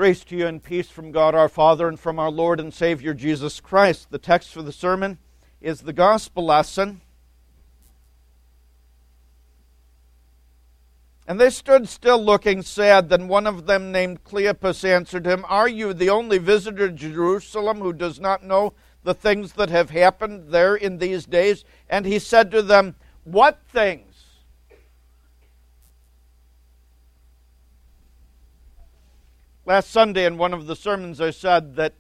Grace to you and peace from God our Father and from our Lord and Savior Jesus Christ. The text for the sermon is the gospel lesson. And they stood still looking sad. Then one of them named Cleopas answered him, "Are you the only visitor to Jerusalem who does not know the things that have happened there in these days?" And he said to them, "What things?" Last Sunday in one of the sermons I said that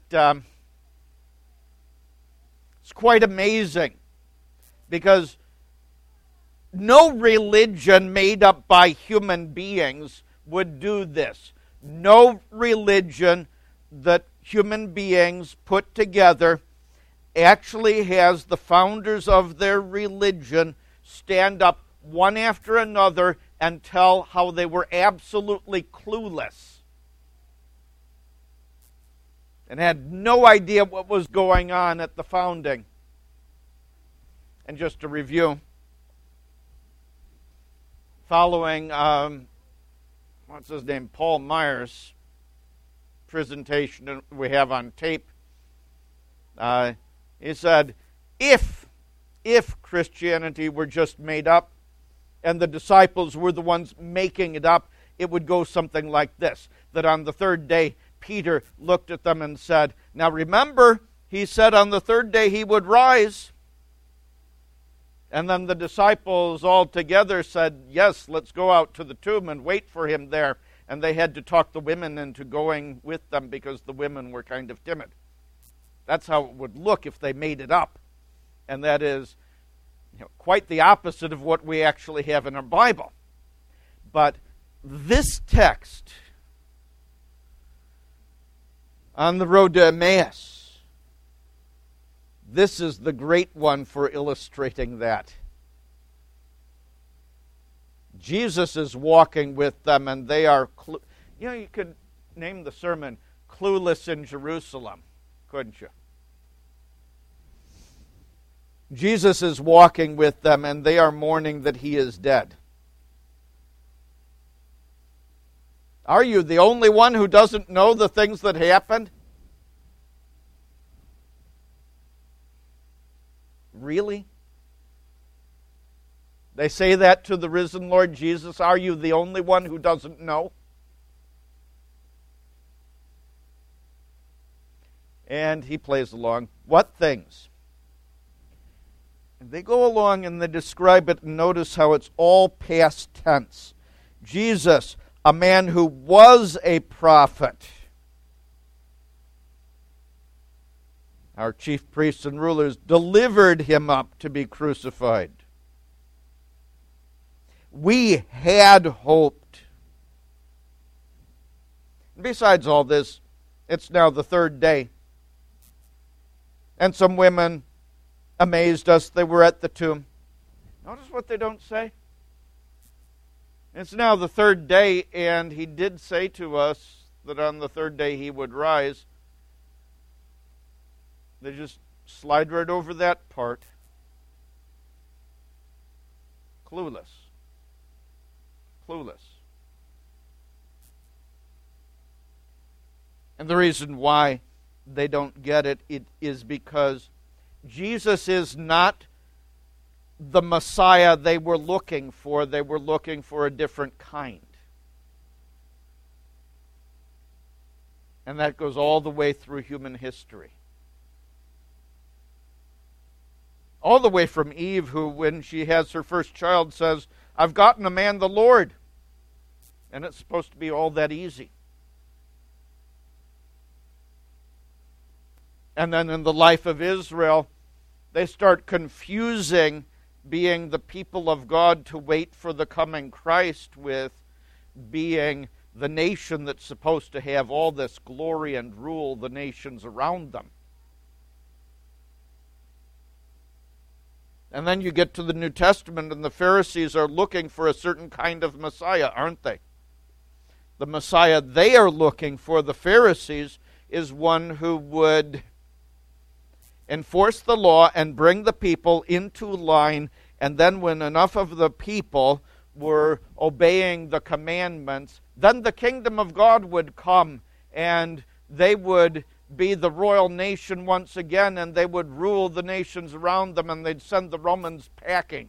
it's quite amazing because no religion made up by human beings would do this. No religion that human beings put together actually has the founders of their religion stand up one after another and tell how they were absolutely clueless and had no idea what was going on at the founding. And just to review, following, Paul Meyer's presentation we have on tape, he said, if Christianity were just made up and the disciples were the ones making it up, it would go something like this, that on the third day, Peter looked at them and said, "Now remember, he said on the third day he would rise." And then the disciples all together said, "Yes, let's go out to the tomb and wait for him there." And they had to talk the women into going with them because the women were kind of timid. That's how it would look if they made it up. And that is quite the opposite of what we actually have in our Bible. But this text on the road to Emmaus, this is the great one for illustrating that. Jesus is walking with them and they are, you could name the sermon, Clueless in Jerusalem, couldn't you? Jesus is walking with them and they are mourning that he is dead. Are you the only one who doesn't know the things that happened? Really? They say that to the risen Lord Jesus. Are you the only one who doesn't know? And he plays along. What things? And they go along and they describe it, and notice how it's all past tense. Jesus, a man who was a prophet. Our chief priests and rulers delivered him up to be crucified. We had hoped. And besides all this, it's now the third day. And some women amazed us. They were at the tomb. Notice what they don't say. It's now the third day, and he did say to us that on the third day he would rise. They just slide right over that part. Clueless. And the reason why they don't get it is because Jesus is not the Messiah they were looking for. They were looking for a different kind. And that goes all the way through human history. All the way from Eve, who, when she has her first child, says, "I've gotten a man, the Lord." And it's supposed to be all that easy. And then in the life of Israel, they start confusing being the people of God to wait for the coming Christ with being the nation that's supposed to have all this glory and rule the nations around them. And then you get to the New Testament, and the Pharisees are looking for a certain kind of Messiah, aren't they? The Messiah they are looking for, the Pharisees, is one who would enforce the law and bring the people into line, and then when enough of the people were obeying the commandments, then the kingdom of God would come and they would be the royal nation once again, and they would rule the nations around them, and they'd send the Romans packing.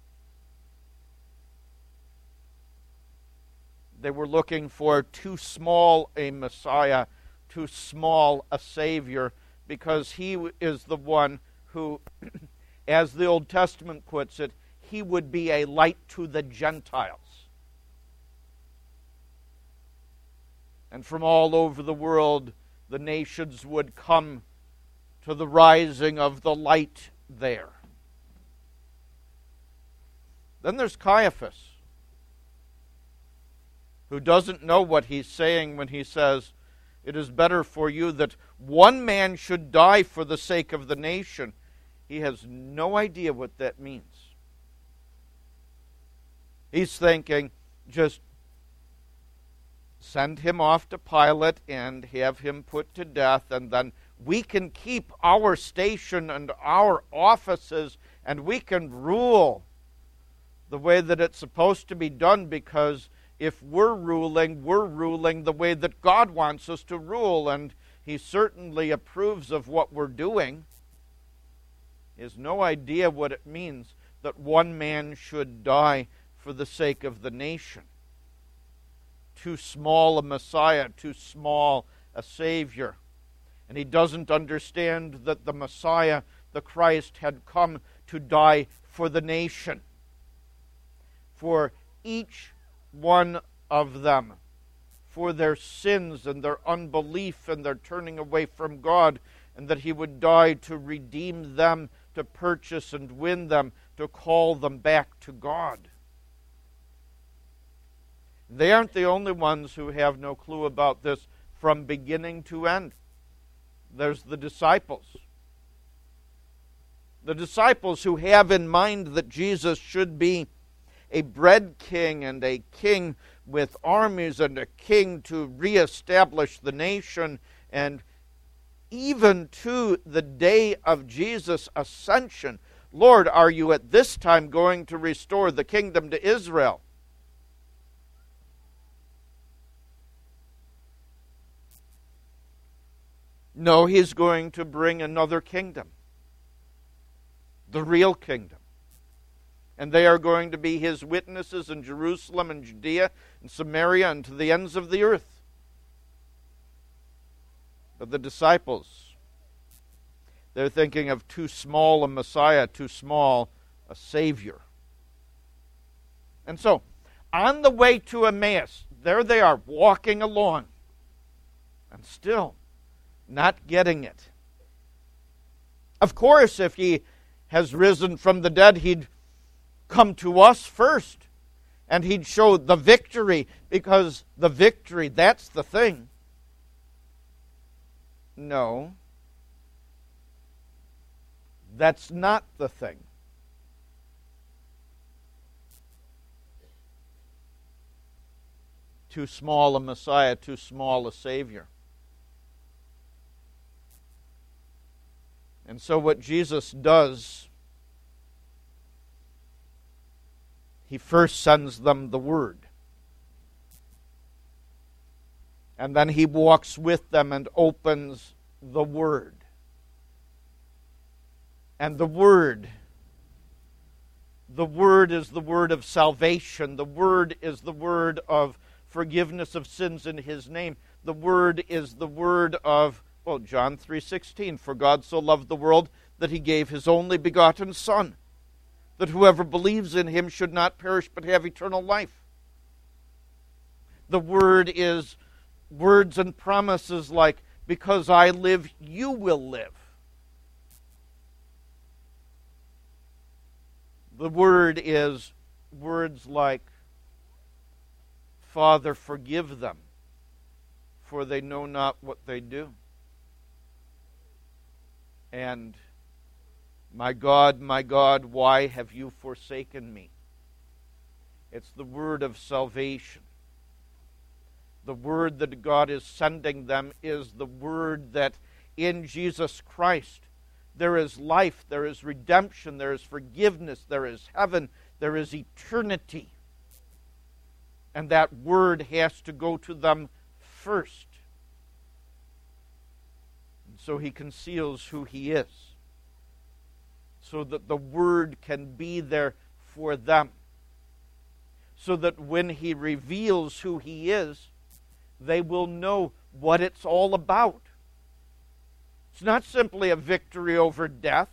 They were looking for too small a Messiah, too small a Savior, because he is the one who, as the Old Testament puts it, he would be a light to the Gentiles. And from all over the world, the nations would come to the rising of the light there. Then there's Caiaphas, who doesn't know what he's saying when he says, "It is better for you that one man should die for the sake of the nation." He has no idea what that means. He's thinking, just send him off to Pilate and have him put to death, and then we can keep our station and our offices, and we can rule the way that it's supposed to be done, because if we're ruling the way that God wants us to rule, and he certainly approves of what we're doing. He has no idea what it means that one man should die for the sake of the nation. Too small a Messiah, too small a Savior. And he doesn't understand that the Messiah, the Christ, had come to die for the nation. For each one of them, for their sins and their unbelief and their turning away from God, and that he would die to redeem them, to purchase and win them, to call them back to God. They aren't the only ones who have no clue about this from beginning to end. There's the disciples. The disciples who have in mind that Jesus should be a bread king and a king with armies and a king to reestablish the nation, and even to the day of Jesus' ascension. Lord, are you at this time going to restore the kingdom to Israel? No, he's going to bring another kingdom, the real kingdom. And they are going to be his witnesses in Jerusalem and Judea and Samaria and to the ends of the earth. But the disciples, they're thinking of too small a Messiah, too small a Savior. And so, on the way to Emmaus, there they are walking along, and still not getting it. Of course, if he has risen from the dead, he'd come to us first, and he'd show the victory, because the victory, that's the thing. No, that's not the thing. Too small a Messiah, too small a Savior. And so what Jesus does, he first sends them the Word. And then he walks with them and opens the Word. And the Word is the word of salvation. The Word is the word of forgiveness of sins in his name. The Word is the word of, well, John 3:16, for God so loved the world that he gave his only begotten Son, that whoever believes in him should not perish but have eternal life. The Word is words and promises like, because I live, you will live. The Word is words like, Father, forgive them, for they know not what they do. And, my God, why have you forsaken me? It's the word of salvation. The word that God is sending them is the word that in Jesus Christ there is life, there is redemption, there is forgiveness, there is heaven, there is eternity. And that word has to go to them first. So he conceals who he is, so that the Word can be there for them, so that when he reveals who he is, they will know what it's all about. It's not simply a victory over death.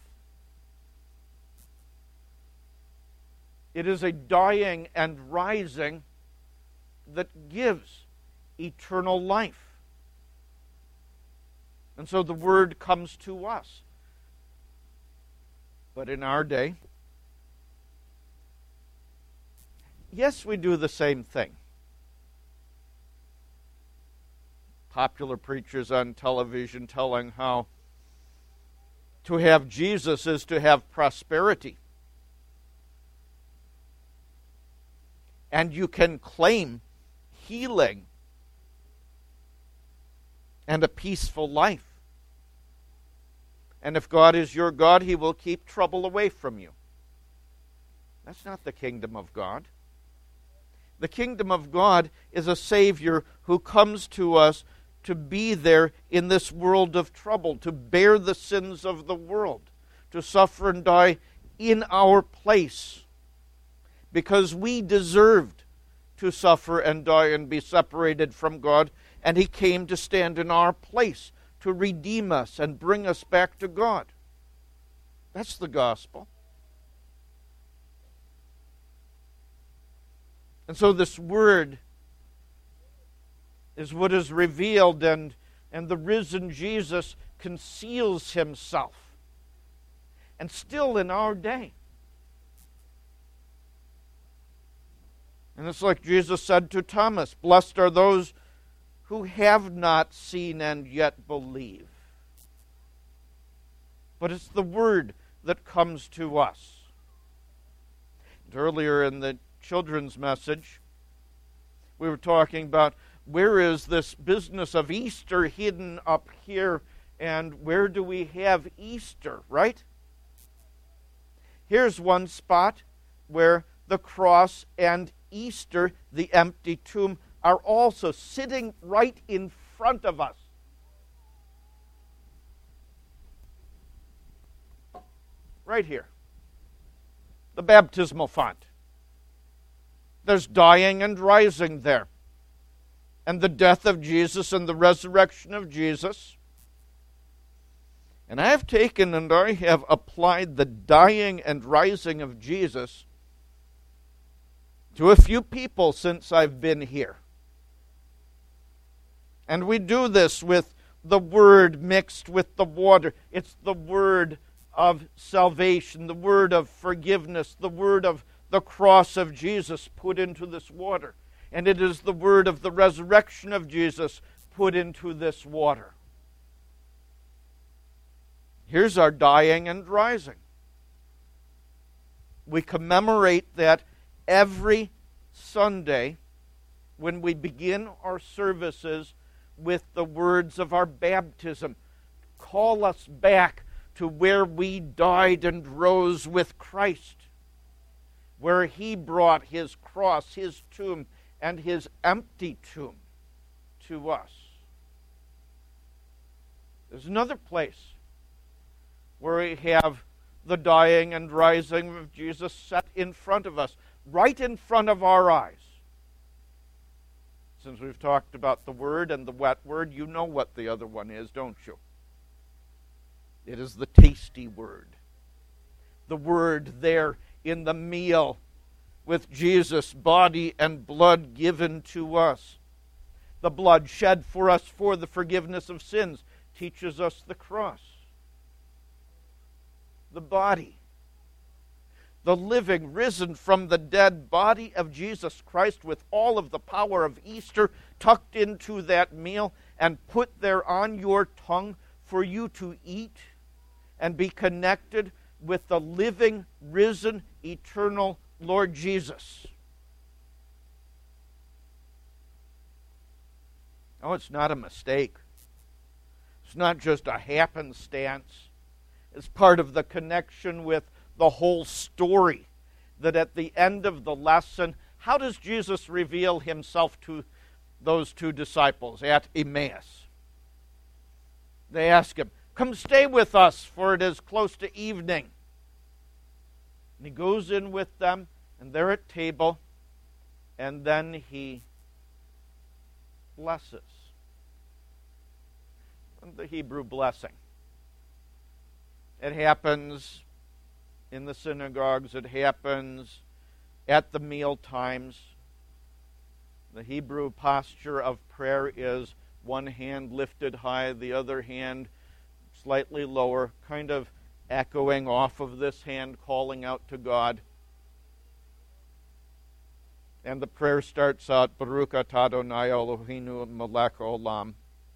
It is a dying and rising that gives eternal life. And so the Word comes to us. But in our day, yes, we do the same thing. Popular preachers on television telling how to have Jesus is to have prosperity. And you can claim healing and a peaceful life. And if God is your God, He will keep trouble away from you. That's not the kingdom of God. The kingdom of God is a Savior who comes to us to be there in this world of trouble, to bear the sins of the world, to suffer and die in our place, because we deserved to suffer and die and be separated from God, and He came to stand in our place, to redeem us and bring us back to God. That's the gospel. And so this Word is what is revealed, and the risen Jesus conceals Himself. And still in our day. And it's like Jesus said to Thomas, "Blessed are those who have not seen and yet believe." But it's the Word that comes to us. And earlier in the children's message, we were talking about where is this business of Easter hidden up here, and where do we have Easter, right? Here's one spot where the cross and Easter, the empty tomb, are also sitting right in front of us. Right here. The baptismal font. There's dying and rising there. And the death of Jesus and the resurrection of Jesus. And I have taken and I have applied the dying and rising of Jesus to a few people since I've been here. And we do this with the Word mixed with the water. It's the Word of salvation, the Word of forgiveness, the Word of the cross of Jesus put into this water. And it is the Word of the resurrection of Jesus put into this water. Here's our dying and rising. We commemorate that every Sunday when we begin our services with the words of our baptism. Call us back to where we died and rose with Christ, where He brought His cross, His tomb, and His empty tomb to us. There's another place where we have the dying and rising of Jesus set in front of us, right in front of our eyes. Since we've talked about the Word and the wet Word, you know what the other one is, don't you? It is the tasty Word. The Word there in the meal with Jesus' body and blood given to us. The blood shed for us for the forgiveness of sins teaches us the cross. The body, the living, risen from the dead body of Jesus Christ with all of the power of Easter tucked into that meal and put there on your tongue for you to eat and be connected with the living, risen, eternal Lord Jesus. Oh, it's not a mistake. It's not just a happenstance. It's part of the connection with the whole story. That at the end of the lesson, how does Jesus reveal Himself to those two disciples at Emmaus? They ask Him, "Come stay with us, for it is close to evening." And he goes in with them, and they're at table, and then he blesses. The Hebrew blessing. It happens in the synagogues. It happens at the meal times. The Hebrew posture of prayer is one hand lifted high, the other hand slightly lower, kind of echoing off of this hand, calling out to God. And the prayer starts out, "Baruch atah Adonai Eloheinu melech haolam."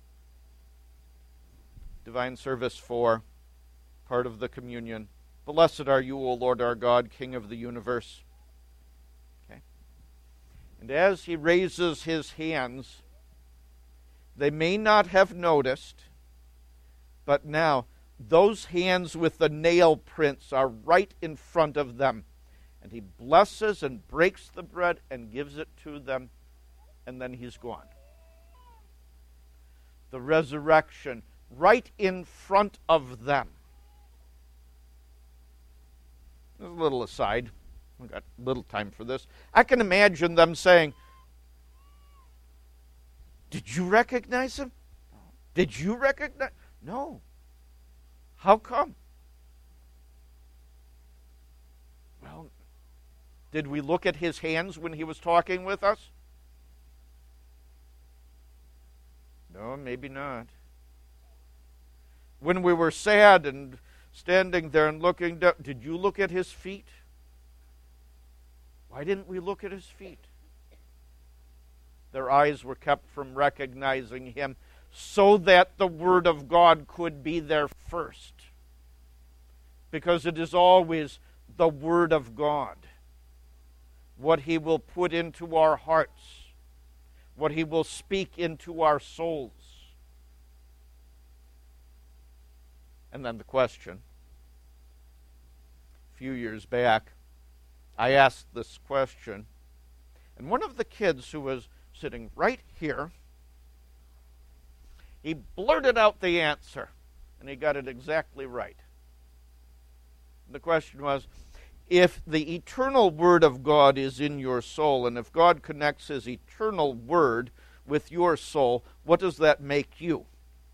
Divine Service 4, part of the communion. "Blessed are you, O Lord our God, King of the universe." Okay. And as he raises his hands, they may not have noticed, but now those hands with the nail prints are right in front of them. And he blesses and breaks the bread and gives it to them, and then he's gone. The resurrection right in front of them. There's a little aside. We've got little time for this. I can imagine them saying, "Did you recognize him? Did you recognize?" No. How come? Well, did we look at his hands when he was talking with us? No, maybe not. When we were sad and standing there and looking down, did you look at his feet? Why didn't we look at his feet? Their eyes were kept from recognizing him so that the Word of God could be there first. Because it is always the Word of God. What he will put into our hearts. What he will speak into our souls. And then the question. A few years back, I asked this question, and one of the kids who was sitting right here, he blurted out the answer, and he got it exactly right. The question was, if the eternal Word of God is in your soul, and if God connects his eternal Word with your soul, what does that make you?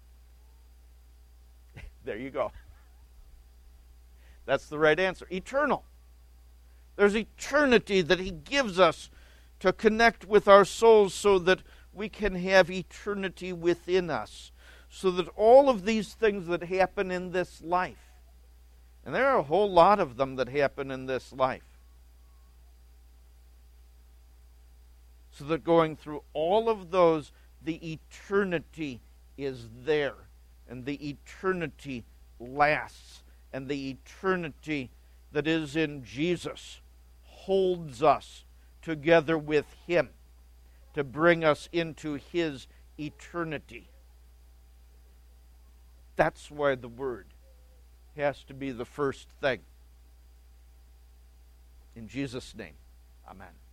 There you go. That's the right answer. Eternal. There's eternity that he gives us to connect with our souls so that we can have eternity within us. So that all of these things that happen in this life, and there are a whole lot of them that happen in this life, so that going through all of those, the eternity is there. And the eternity lasts. And the eternity that is in Jesus holds us together with him to bring us into his eternity. That's why the Word has to be the first thing. In Jesus' name, amen.